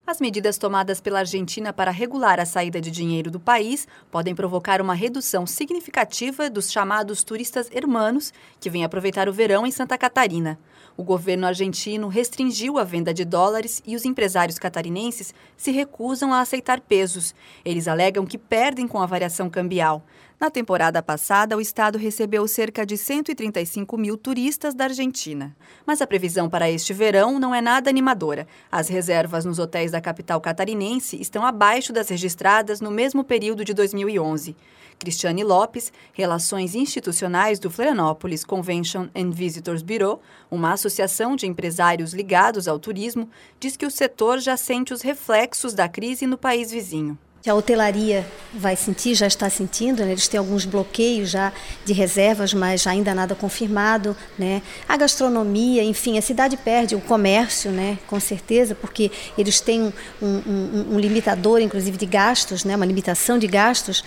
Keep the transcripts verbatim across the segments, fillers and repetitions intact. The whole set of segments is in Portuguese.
As medidas tomadas pela Argentina para regular a saída de dinheiro do país podem provocar uma redução significativa dos chamados turistas hermanos, que vêm aproveitar o verão em Santa Catarina. O governo argentino restringiu a venda de dólares e os empresários catarinenses se recusam a aceitar pesos. Eles alegam que perdem com a variação cambial. Na temporada passada, o estado recebeu cerca de cento e trinta e cinco mil turistas da Argentina. Mas a previsão para este verão não é nada animadora. As reservas nos hotéis da capital catarinense estão abaixo das registradas no mesmo período de dois mil e onze. Cristiane Lopes, Relações Institucionais do Florianópolis Convention and Visitors Bureau, uma associação de empresários ligados ao turismo, diz que o setor já sente os reflexos da crise no país vizinho. A hotelaria vai sentir, já está sentindo, né? Eles têm alguns bloqueios já de reservas, mas ainda nada confirmado, né? A gastronomia, enfim, a cidade perde o comércio, né? Com certeza, porque eles têm um, um, um limitador, inclusive, de gastos, né? Uma limitação de gastos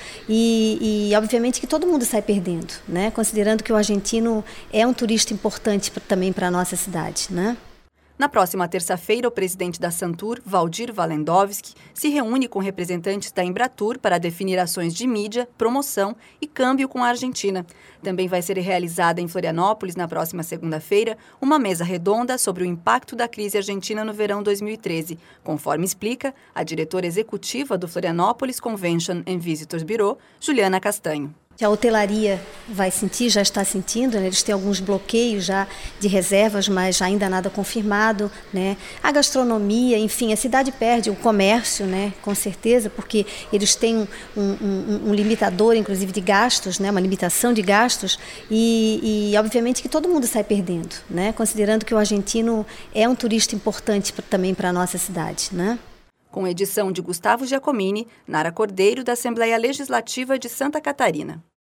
e, e, obviamente, que todo mundo sai perdendo, né? Considerando que o argentino é um turista importante também para a nossa cidade, né? Na próxima terça-feira, o presidente da Santur, Valdir Walendowski, se reúne com representantes da Embratur para definir ações de mídia, promoção e câmbio com a Argentina. Também vai ser realizada em Florianópolis, na próxima segunda-feira, uma mesa redonda sobre o impacto da crise argentina no verão dois mil e treze, conforme explica a diretora executiva do Florianópolis Convention and Visitors Bureau, Juliana Castanho. A hotelaria vai sentir, já está sentindo, né? Eles têm alguns bloqueios já de reservas, mas ainda nada confirmado, né? A gastronomia, enfim, a cidade perde o comércio, né? Com certeza, porque eles têm um, um, um limitador, inclusive, de gastos, né? Uma limitação de gastos e, e, obviamente, que todo mundo sai perdendo, né? Considerando que o argentino é um turista importante também para a nossa cidade, né? Com edição de Gustavo Giacomini, Nara Cordeiro, da Assembleia Legislativa de Santa Catarina.